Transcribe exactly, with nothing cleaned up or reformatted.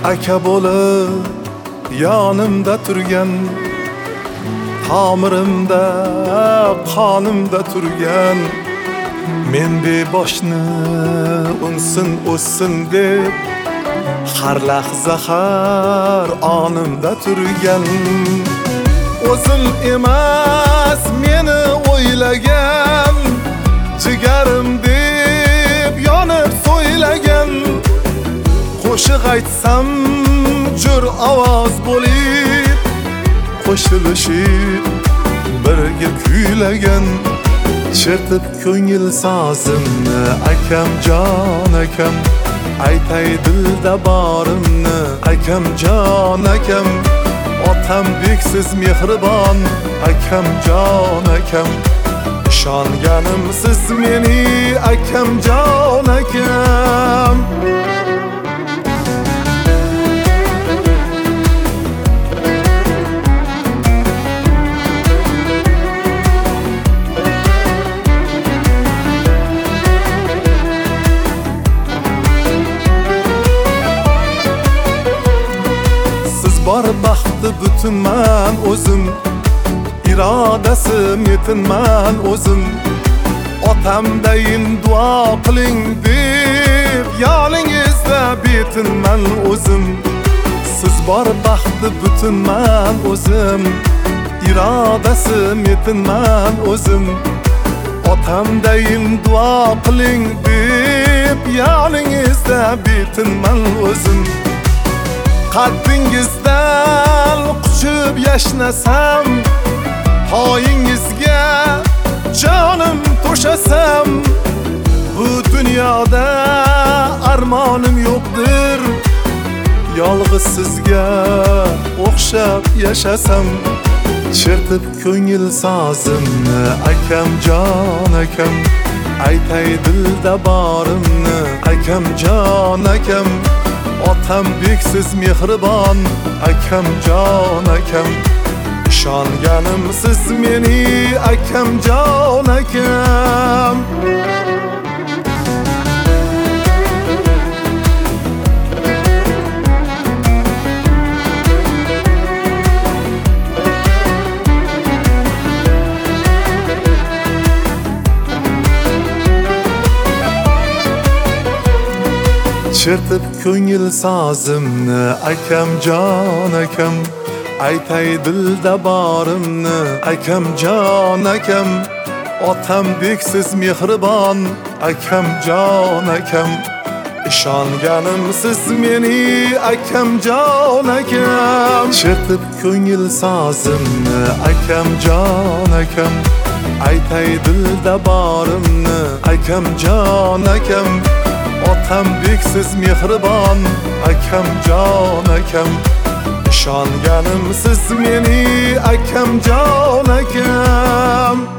aka bo'lib yonimda turgan, tomirimda qonimda turgan, men beboshni unsin o'ssin deb har lahza har onimda turgan. O'zim emas meni o'ylagan, jigarim deb yonib so'ylagan, qo'shiq aytsam jur ovoz bo'lib, qo'shilishib birga kuylagan. Chertib ko'ngil sozimni akam jon akam, aytay dilda borimni akam jon akam. Otam beksiz mehribon akam jon akam, ishonganim siz meni akam jon akam. Bor baxti butunman o'zim, irodasim yetinman o'zim. Otamdayin duo qiling deb yoningizda betinman o'zim. Siz bor baxti butunman o'zim, irodasim yetinman o'zim. Otamdayin duo qiling deb yoningizda betinman o'zim. Qalbingizdan quchib yashnasam, poyingizga jonim to'shasam, bu dunyoda armonim yo'qdir, yolg'iz sizga o'xshab yashasam. Chertib ko'ngil sozimni akam jon akam, aytay dilda borimni akam jon akam. Otam beksiz mehribon akam jon akam, ishonganim siz meni akam jon akam. Chertib ko'ngil sozimni akam jon akam, aytay dilda borimni akam jon akam. Otam beksiz mehribon akam jon akam, ishonganim siz meni akam jon akam. Chertib ko'ngil sozimni akam jon akam, aytay dilda borimni akam jon akam. Otam beksiz mehribon akam jon akam, ishonganim siz meni akam jon akam.